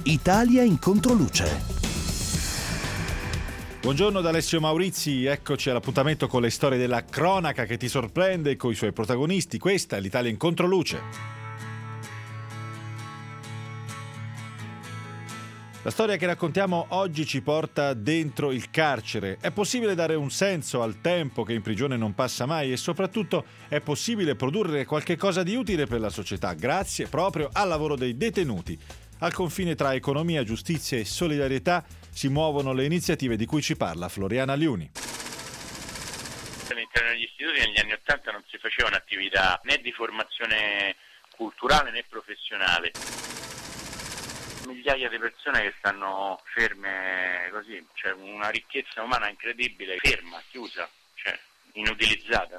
Italia in controluce. Buongiorno da Alessio Maurizi, eccoci all'appuntamento con le storie della cronaca che ti sorprende con i suoi protagonisti. Questa è l'Italia in controluce. La storia che raccontiamo oggi ci porta dentro il carcere. È possibile dare un senso al tempo che in prigione non passa mai e soprattutto è possibile produrre qualche cosa di utile per la società grazie proprio al lavoro dei detenuti. Al confine tra economia, giustizia e solidarietà si muovono le iniziative di cui ci parla Floriana Liuni. All'interno degli istituti negli anni '80 non si faceva un'attività né di formazione culturale né professionale. Migliaia di persone che stanno ferme così, c'è una ricchezza umana incredibile, ferma, chiusa, cioè inutilizzata.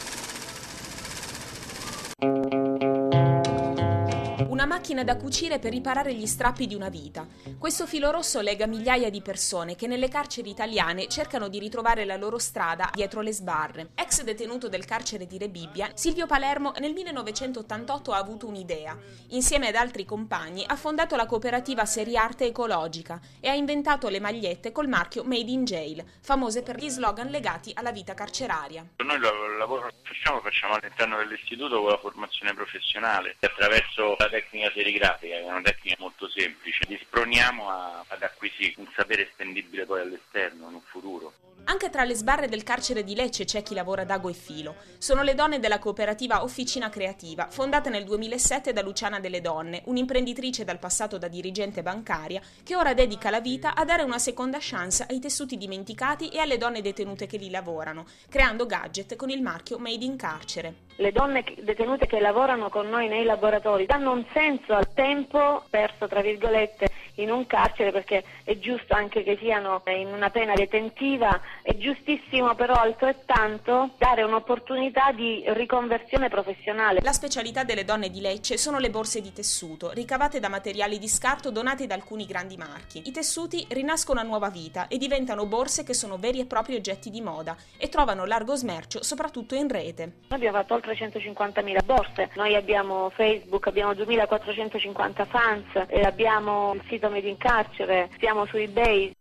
Una macchina da cucire per riparare gli strappi di una vita. Questo filo rosso lega migliaia di persone che nelle carceri italiane cercano di ritrovare la loro strada dietro le sbarre. Ex detenuto del carcere di Rebibbia, Silvio Palermo nel 1988 ha avuto un'idea. Insieme ad altri compagni ha fondato la cooperativa Seriarte Ecologica e ha inventato le magliette col marchio Made in Jail, famose per gli slogan legati alla vita carceraria. Noi il lavoro che facciamo all'interno dell'istituto con la formazione professionale attraverso la tecnica serigrafica, che è una tecnica molto semplice. Li sproniamo ad acquisire un sapere estendibile poi all'esterno in un futuro. Anche tra le sbarre del carcere di Lecce c'è chi lavora d'ago e filo. Sono le donne della cooperativa Officina Creativa, fondata nel 2007 da Luciana Delle Donne, un'imprenditrice dal passato da dirigente bancaria, che ora dedica la vita a dare una seconda chance ai tessuti dimenticati e alle donne detenute che lì lavorano, creando gadget con il marchio Made in Carcere. Le donne detenute che lavorano con noi nei laboratori danno un senso al tempo perso, tra virgolette, in un carcere, perché è giusto anche che siano in una pena detentiva, è giustissimo però altrettanto dare un'opportunità di riconversione professionale. La specialità delle donne di Lecce sono le borse di tessuto, ricavate da materiali di scarto donati da alcuni grandi marchi. I tessuti rinascono a nuova vita e diventano borse che sono veri e propri oggetti di moda e trovano largo smercio soprattutto in rete. Noi abbiamo fatto oltre 150.000 borse, noi abbiamo Facebook, abbiamo 2.450 fans, abbiamo il sito Made in Carcere, siamo su eBay.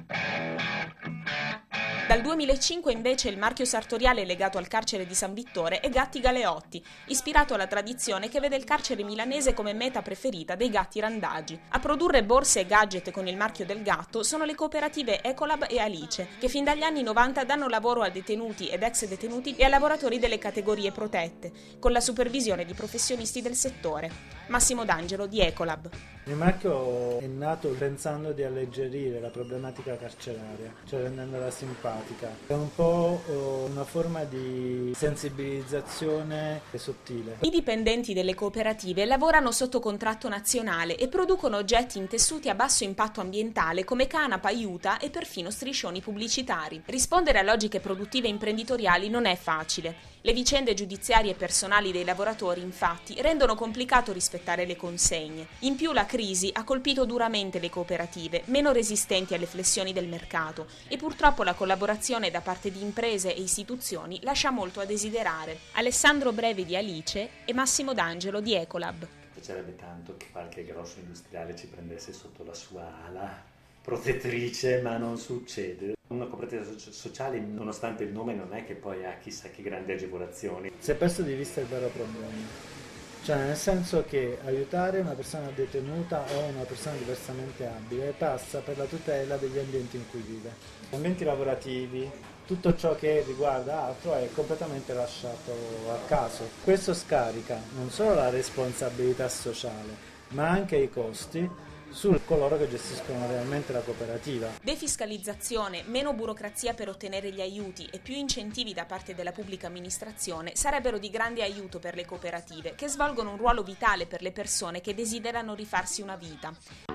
Dal 2005 invece il marchio sartoriale legato al carcere di San Vittore è Gatti Galeotti, ispirato alla tradizione che vede il carcere milanese come meta preferita dei gatti randagi. A produrre borse e gadget con il marchio del gatto sono le cooperative Ecolab e Alice, che fin dagli anni 90 danno lavoro a detenuti ed ex detenuti e a lavoratori delle categorie protette, con la supervisione di professionisti del settore. Massimo D'Angelo di Ecolab. Il marchio è nato pensando di alleggerire la problematica carceraria, cioè rendendola simpatica. È un po' una forma di sensibilizzazione sottile. I dipendenti delle cooperative lavorano sotto contratto nazionale e producono oggetti in tessuti a basso impatto ambientale come canapa, aiuta e perfino striscioni pubblicitari. Rispondere a logiche produttive imprenditoriali non è facile. Le vicende giudiziarie e personali dei lavoratori, infatti, rendono complicato rispettare le consegne. In più la crisi ha colpito duramente le cooperative, meno resistenti alle flessioni del mercato, e purtroppo la collaborazione da parte di imprese e istituzioni lascia molto a desiderare. Alessandro Brevi di Alice e Massimo D'Angelo di Ecolab. Piacerebbe tanto che qualche grosso industriale ci prendesse sotto la sua ala protettrice, ma non succede. Una cooperativa sociale, nonostante il nome, non è che poi ha chissà che grandi agevolazioni. Si è perso di vista il vero problema. Cioè, nel senso che aiutare una persona detenuta o una persona diversamente abile passa per la tutela degli ambienti in cui vive. Gli ambienti lavorativi, tutto ciò che riguarda altro è completamente lasciato a caso. Questo scarica non solo la responsabilità sociale, ma anche i costi su coloro che gestiscono realmente la cooperativa. Defiscalizzazione, meno burocrazia per ottenere gli aiuti e più incentivi da parte della pubblica amministrazione sarebbero di grande aiuto per le cooperative, che svolgono un ruolo vitale per le persone che desiderano rifarsi una vita.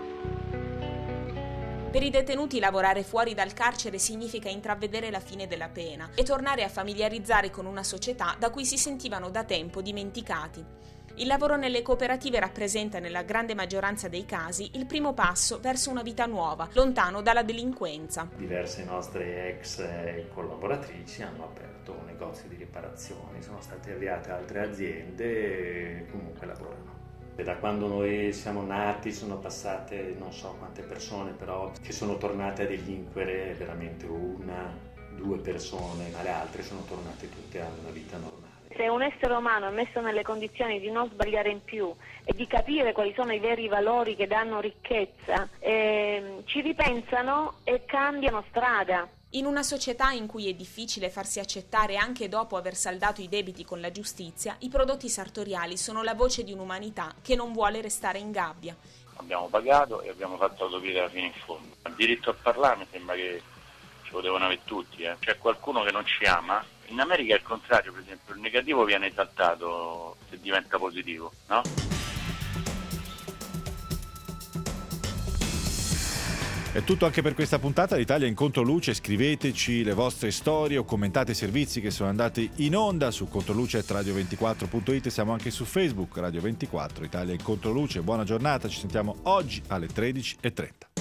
Per i detenuti lavorare fuori dal carcere significa intravedere la fine della pena e tornare a familiarizzare con una società da cui si sentivano da tempo dimenticati. Il lavoro nelle cooperative rappresenta nella grande maggioranza dei casi il primo passo verso una vita nuova, lontano dalla delinquenza. Diverse nostre ex collaboratrici hanno aperto un negozio di riparazioni, sono state avviate altre aziende e comunque lavorano. Da quando noi siamo nati sono passate non so quante persone, però che sono tornate a delinquere veramente 1-2 persone, ma le altre sono tornate tutte a una vita normale. Se un essere umano è messo nelle condizioni di non sbagliare in più e di capire quali sono i veri valori che danno ricchezza, ci ripensano e cambiano strada. In una società in cui è difficile farsi accettare anche dopo aver saldato i debiti con la giustizia, i prodotti sartoriali sono la voce di un'umanità che non vuole restare in gabbia. Abbiamo pagato e abbiamo fatto autocritica fino in fondo. Il diritto a parlare mi sembra che ci potevano avere tutti. C'è qualcuno che non ci ama. In America è il contrario, per esempio, il negativo viene esaltato se diventa positivo, no? È tutto anche per questa puntata di Italia in Controluce. Scriveteci le vostre storie o commentate i servizi che sono andati in onda su controluce@radio24.it. Siamo anche su Facebook, Radio 24 Italia in Controluce. Buona giornata, ci sentiamo oggi alle 13:30.